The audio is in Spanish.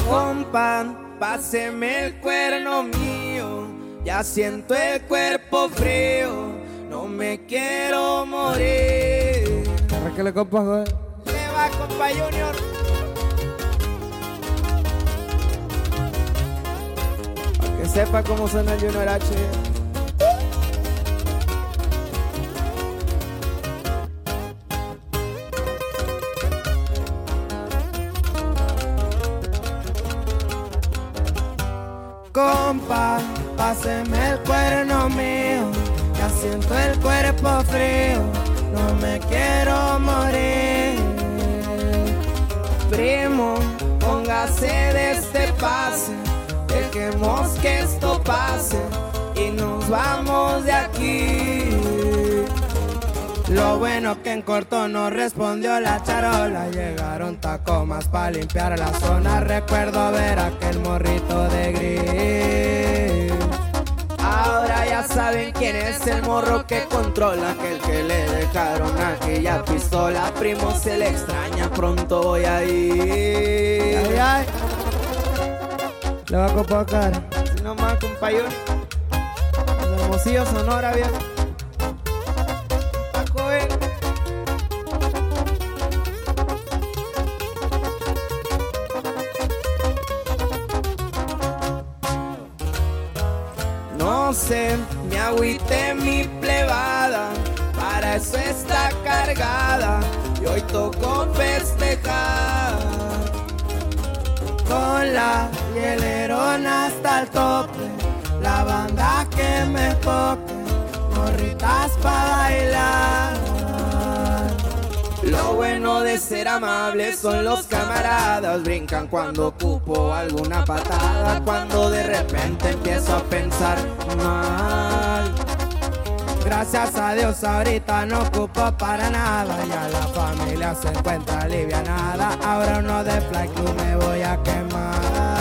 Compa, páseme el cuerno mío, ya siento el cuerpo frío, no me quiero morir. Arráncale, compa, güey. Le va, compa Junior. Para que sepa cómo suena el Junior H. Compa, páseme el cuerno mío, ya siento el cuerpo frío, no me quiero morir. Primo, póngase de este pase, dejemos que esto pase y nos vamos de aquí. Lo bueno que en corto no respondió la charola, llegaron tacomas para limpiar la zona. Recuerdo ver aquel morrito de gris. Ahora ya saben quién es el morro que controla, aquel que le dejaron aquella pistola. Primo, se le extraña, pronto voy a ir. Ay, ay. Le va a copacar. Si no más, compañero. Hermosillo, Sonora, viejo. No sé, me agüité mi plebada, para eso está cargada y hoy tocó festejar. Con la hielerona hasta el tope, la banda que me toque, morritas pa' bailar. Lo bueno de ser amable son los camaradas, brincan cuando ocupo alguna patada, cuando de repente empiezo a pensar mal. Gracias a Dios ahorita no ocupo para nada, ya la familia se encuentra alivianada, ahora uno de Fly Club me voy a quemar.